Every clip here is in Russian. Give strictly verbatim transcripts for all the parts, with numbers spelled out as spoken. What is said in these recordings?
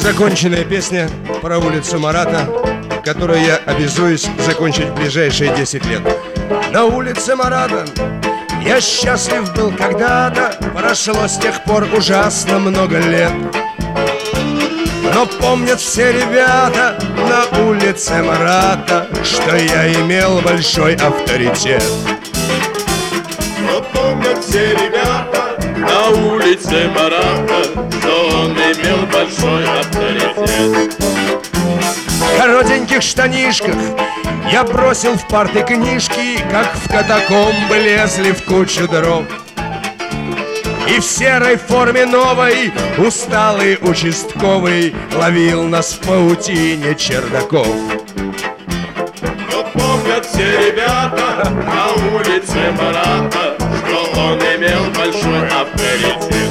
Незаконченная песня про улицу Марата, которую я обязуюсь закончить в ближайшие десять лет. На улице Марата я счастлив был когда-то, прошло с тех пор ужасно много лет. Но помнят все ребята на улице Марата, что я имел большой авторитет. Но помнят все ребята на улице Марата, что он имел большой авторитет. В коротеньких штанишках я бросил в парты книжки, как в катакомбы лезли в кучу дров. И в серой форме новой усталый участковый ловил нас в паутине чердаков. Но помнят все ребята на улице Марата, что он имел большой авторитет.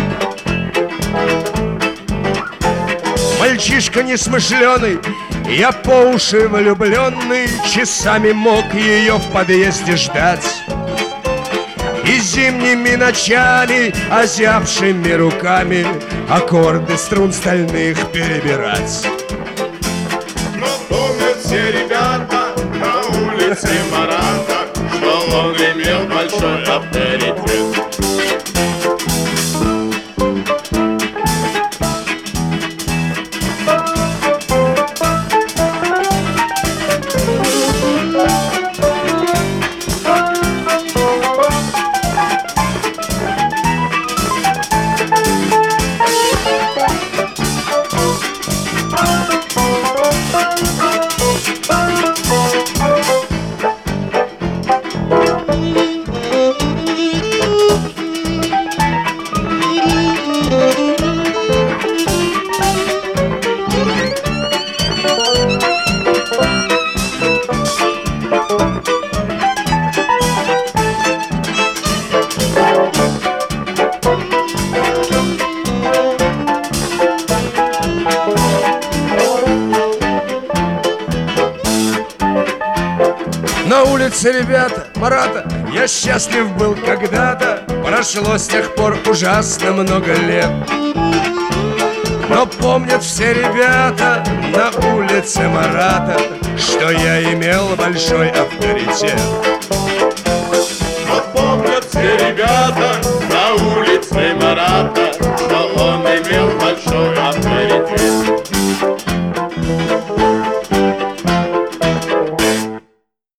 Мальчишка несмышленый, я по уши влюбленный, часами мог ее в подъезде ждать. И зимними ночами, озябшими руками, аккорды струн стальных перебирать. Но помнят все ребята на улице Марата, что он имел большой авторитет. На улице, ребята, Марата, я счастлив был когда-то, прошло с тех пор ужасно много лет. Но помнят все ребята на улице Марата, что я имел большой авторитет. Но помнят все ребята на улице Марата, что он имел большой авторитет.